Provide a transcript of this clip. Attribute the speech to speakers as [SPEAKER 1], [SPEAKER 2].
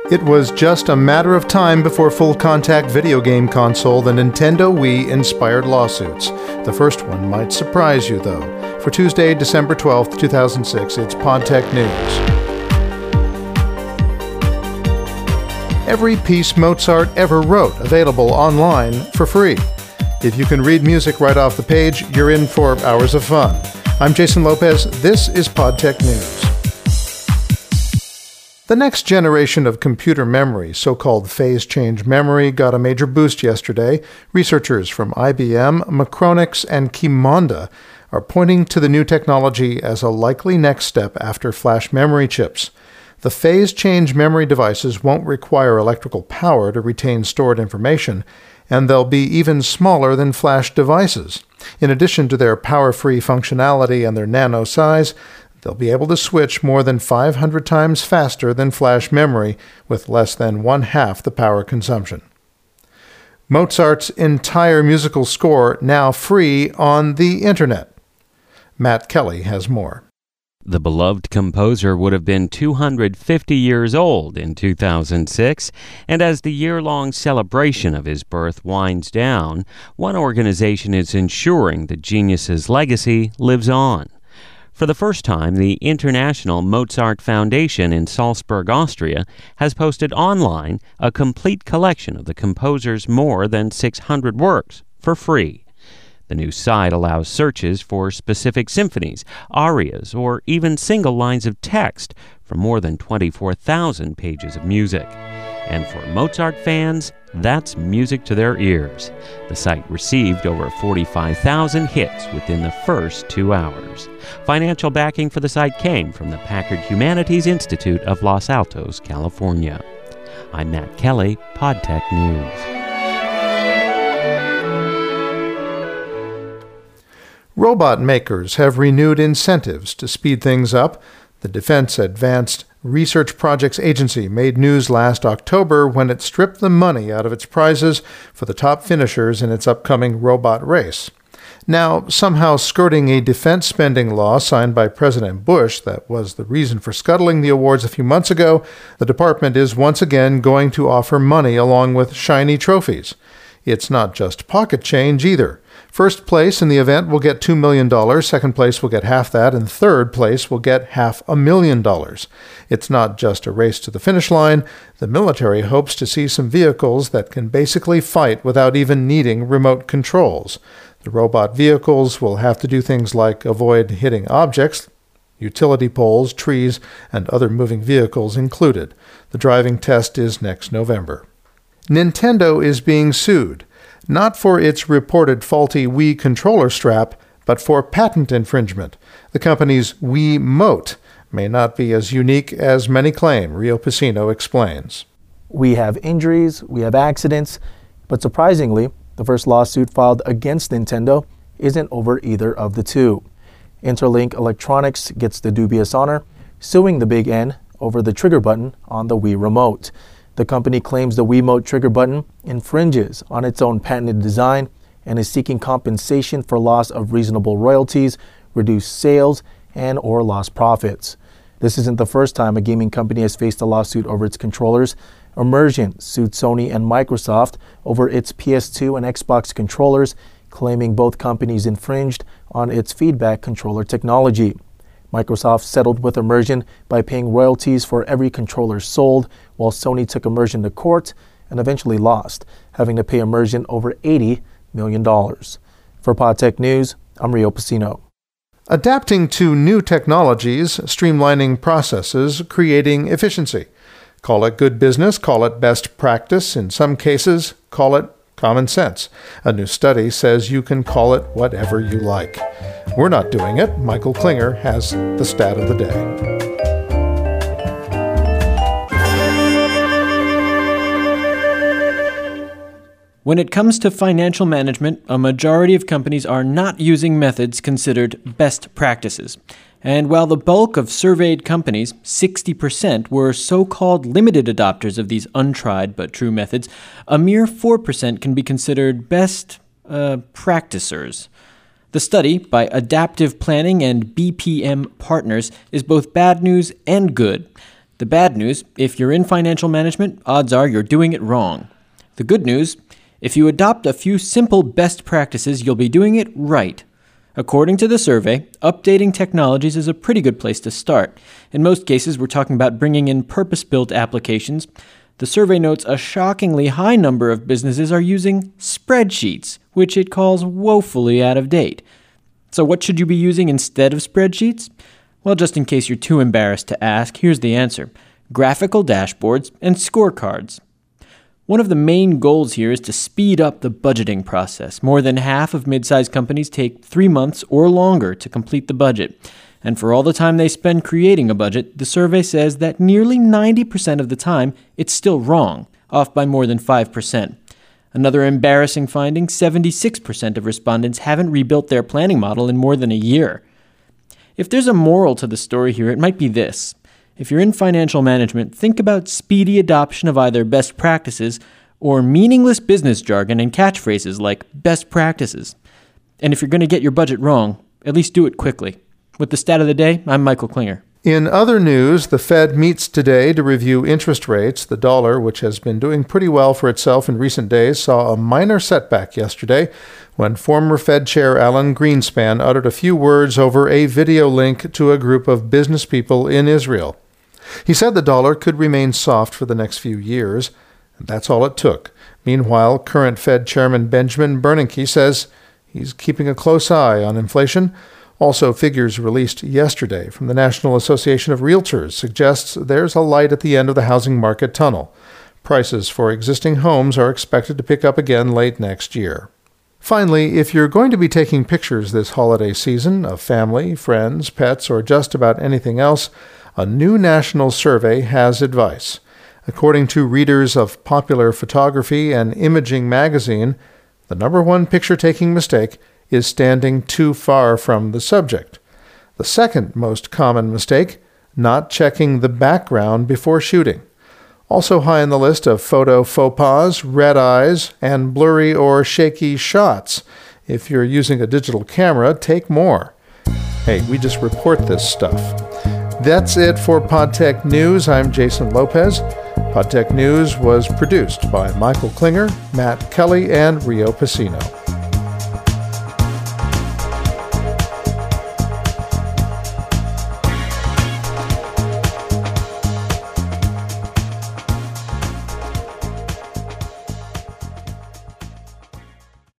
[SPEAKER 1] It was just a matter of time before full-contact video game console, the Nintendo Wii, inspired lawsuits. The first one might surprise you, though. For Tuesday, December 12, 2006, it's PodTech News. Every piece Mozart ever wrote, available online for free. If you can read music right off the page, you're in for hours of fun. I'm Jason Lopez. This is PodTech News. The next generation of computer memory, so-called phase-change memory, got a major boost yesterday. Researchers from IBM, Micronix, and Qimonda are pointing to the new technology as a likely next step after flash memory chips. The phase-change memory devices won't require electrical power to retain stored information, and they'll be even smaller than flash devices. In addition to their power-free functionality and their nano size, they'll be able to switch more than 500 times faster than flash memory with less than one-half the power consumption. Mozart's entire musical score now free on the internet. Matt Kelly has more.
[SPEAKER 2] The beloved composer would have been 250 years old in 2006, and as the year-long celebration of his birth winds down, one organization is ensuring the genius's legacy lives on. For the first time, the International Mozart Foundation in Salzburg, Austria, has posted online a complete collection of the composer's more than 600 works for free. The new site allows searches for specific symphonies, arias, or even single lines of text from more than 24,000 pages of music. And for Mozart fans, that's music to their ears. The site received over 45,000 hits within the first 2 hours. Financial backing for the site came from the Packard Humanities Institute of Los Altos, California. I'm Matt Kelly, PodTech News.
[SPEAKER 1] Robot makers have renewed incentives to speed things up. The Defense Advanced Research Projects Agency made news last October when it stripped the money out of its prizes for the top finishers in its upcoming robot race. Now, somehow skirting a defense spending law signed by President Bush that was the reason for scuttling the awards a few months ago, the department is once again going to offer money along with shiny trophies. It's not just pocket change either. First place in the event will get $2 million, second place will get half that, and third place will get $500,000. It's not just a race to the finish line. The military hopes to see some vehicles that can basically fight without even needing remote controls. The robot vehicles will have to do things like avoid hitting objects, utility poles, trees, and other moving vehicles included. The driving test is next November. Nintendo is being sued, not for its reported faulty Wii controller strap, but for patent infringement. The company's Wiimote may not be as unique as many claim, Rio Pacino explains.
[SPEAKER 3] We have injuries, we have accidents, but surprisingly, the first lawsuit filed against Nintendo isn't over either of the two. Interlink Electronics gets the dubious honor, suing the Big N over the trigger button on the Wii remote. The company claims the Wiimote trigger button infringes on its own patented design and is seeking compensation for loss of reasonable royalties, reduced sales, and or lost profits. This isn't the first time a gaming company has faced a lawsuit over its controllers. Immersion sued Sony and Microsoft over its PS2 and Xbox controllers, claiming both companies infringed on its feedback controller technology. Microsoft settled with Immersion by paying royalties for every controller sold, while Sony took Immersion to court and eventually lost, having to pay Immersion over $80 million. For PodTech News, I'm Rio Pacino.
[SPEAKER 1] Adapting to new technologies, streamlining processes, creating efficiency. Call it good business, call it best practice, in some cases, call it common sense. A new study says you can call it whatever you like. We're not doing it. Michael Klinger has the stat of the day.
[SPEAKER 4] When it comes to financial management, a majority of companies are not using methods considered best practices. And while the bulk of surveyed companies, 60%, were so-called limited adopters of these untried but true methods, a mere 4% can be considered best practicers. The study, by Adaptive Planning and BPM Partners, is both bad news and good. The bad news, if you're in financial management, odds are you're doing it wrong. The good news, if you adopt a few simple best practices, you'll be doing it right. According to the survey, updating technologies is a pretty good place to start. In most cases, we're talking about bringing in purpose-built applications. The survey notes a shockingly high number of businesses are using spreadsheets, which it calls woefully out of date. So what should you be using instead of spreadsheets? Well, just in case you're too embarrassed to ask, here's the answer: graphical dashboards and scorecards. One of the main goals here is to speed up the budgeting process. More than half of mid-sized companies take 3 months or longer to complete the budget. And for all the time they spend creating a budget, the survey says that nearly 90% of the time, it's still wrong, off by more than 5%. Another embarrassing finding, 76% of respondents haven't rebuilt their planning model in more than a year. If there's a moral to the story here, it might be this. If you're in financial management, think about speedy adoption of either best practices or meaningless business jargon and catchphrases like best practices. And if you're going to get your budget wrong, at least do it quickly. With the stat of the day, I'm Michael Klinger.
[SPEAKER 1] In other news, the Fed meets today to review interest rates. The dollar, which has been doing pretty well for itself in recent days, saw a minor setback yesterday when former Fed Chair Alan Greenspan uttered a few words over a video link to a group of business people in Israel. He said the dollar could remain soft for the next few years, and that's all it took. Meanwhile, current Fed Chairman Benjamin Bernanke says he's keeping a close eye on inflation. Also, figures released yesterday from the National Association of Realtors suggests there's a light at the end of the housing market tunnel. Prices for existing homes are expected to pick up again late next year. Finally, if you're going to be taking pictures this holiday season of family, friends, pets, or just about anything else, a new national survey has advice. According to readers of Popular Photography and Imaging magazine, the number one picture-taking mistake is standing too far from the subject. The second most common mistake, not checking the background before shooting. Also high on the list of photo faux pas, red eyes, and blurry or shaky shots. If you're using a digital camera, take more. Hey, we just report this stuff. That's it for PodTech News. I'm Jason Lopez. PodTech News was produced by Michael Klinger, Matt Kelly, and Rio Pacino.